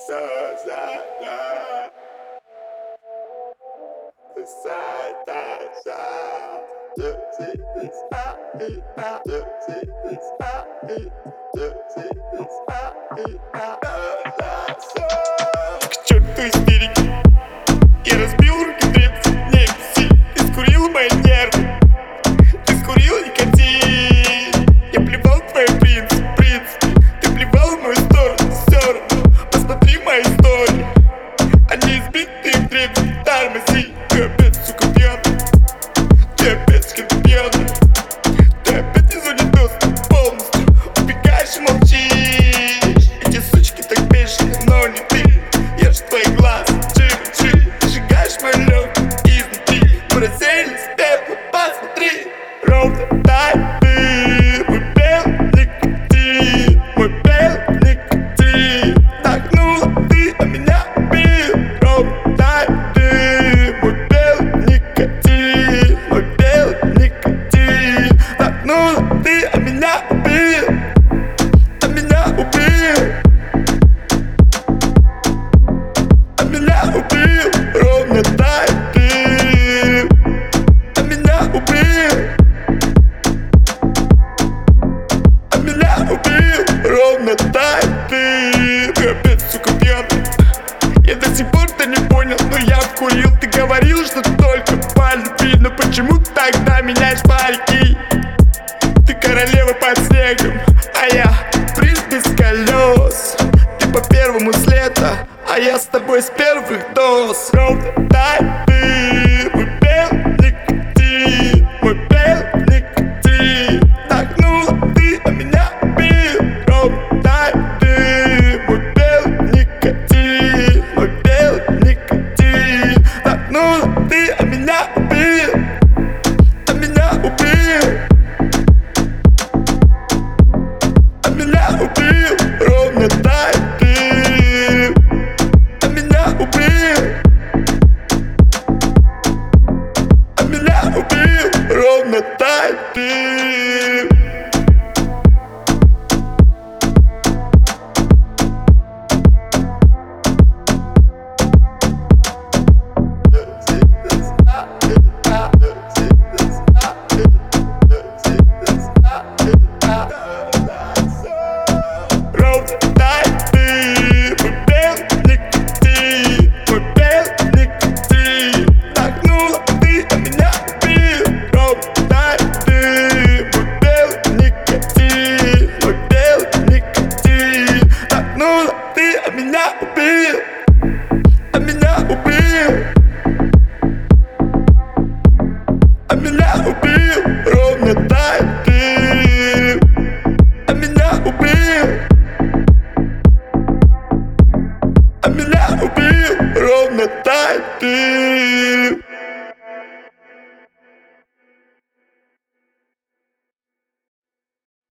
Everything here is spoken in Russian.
К черту истерики, я разбил руки древних сил. Ты скурил мои нервы, ты скурил никотин. Я плевал в твой принц, ты плевал в мою сторону. Все равно посмотри мои истории, они избитые в древних тормози. Ты опять, сука, пьяный, ты опять с кем-то пьяный, ты опять из зоны доступа полностью убегаешь и молчишь. Эти сучки так бешеные, но не ты. Я ж твои глаза, чик-чик, ты сжигаешь мой лёг изнутри. Мы рассеялись в пепло, посмотри. Ровно так ты, мой белый никотин, мой белый никотин. Нагнула ты, а меня убил. Ровно так ты, мой белый никотин, мой белый никотин. Нагнула ты, а меня убил, а меня убил. Меня убил, ровно так ты, а меня убил, а меня убил, ровно так ты. Ты опять, сука, пьяный, я до сих пор-то не понял, но я вкурил. Ты говорил, что только по любви, но почему тогда меняешь парики? Ты королева под снегом, а я принц без колес. Ты по первому с лета, а я с тобой с первых доз. Ровно так ты, мой белый никотин, мой белый никотин. Нагнула ты, а меня убил. Ровно так ты, мой белый никотин, мой белый никотин. Нагнула ты, а меня убил, а меня убил, а меня убил. Ровно так ты, а меня убил, а меня убил. Ровно так ты. Ровно так ты, мой белый никотин, мой белый никотин. Нагнула ты, а меня убил. Ровно так ты, мой белый никотин, мой белый никотин. Нагнула ты, а меня убил, а меня убил, а меня убил. Ровно так ты, а меня убил, а меня убил. Ровно так ты.